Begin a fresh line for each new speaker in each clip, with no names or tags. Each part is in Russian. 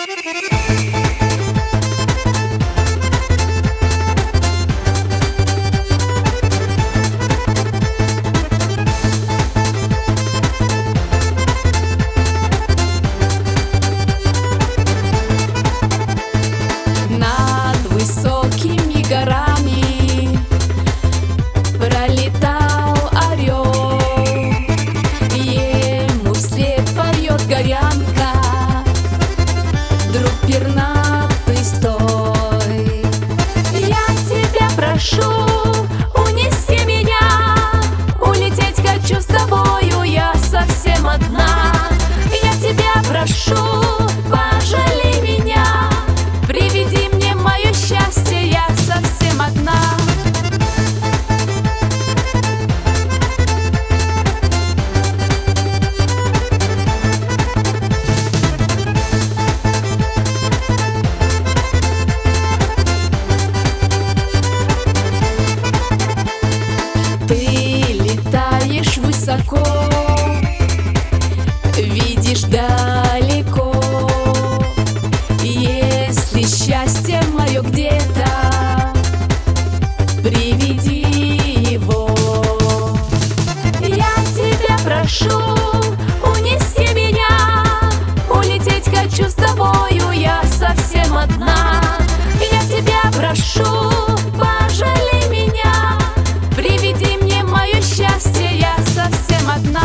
Над высокими горами пролетал орел, ему вслед поет горянка: друг пернатый, стой! Я тебя прошу, унеси меня, улететь хочу с тобою, я совсем одна. Я тебя прошу, пожалей меня, приведи мне мое счастье, я совсем одна. Ты летаешь высоко, видишь далеко. Если счастье мое где-то, приведи его. Я тебя прошу, унеси меня, улететь хочу с тобою, я совсем одна. Я тебя прошу, пожалей меня, приведи мне мое счастье, я совсем одна.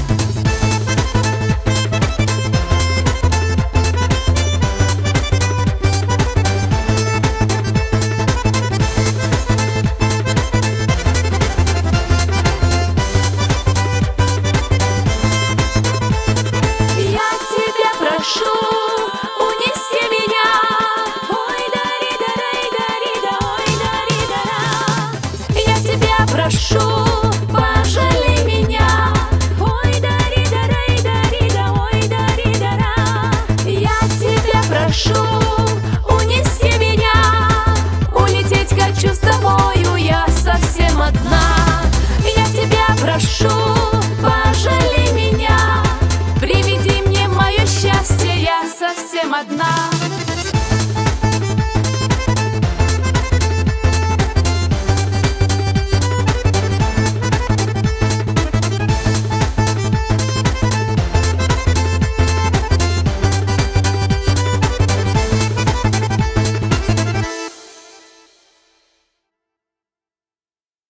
Я тебя прошу, унеси меня. Ой, дари-да-рай-дари-да, ой, дари-да-да. Я тебя прошу, пожалей меня. Ой, дари-да-рай-дари-да, ой, дари-да-да. Я тебя прошу, унеси меня, улететь хочу с тобою, я совсем одна. Я тебя прошу, пожалей меня, приведи мне мое счастье, я совсем одна.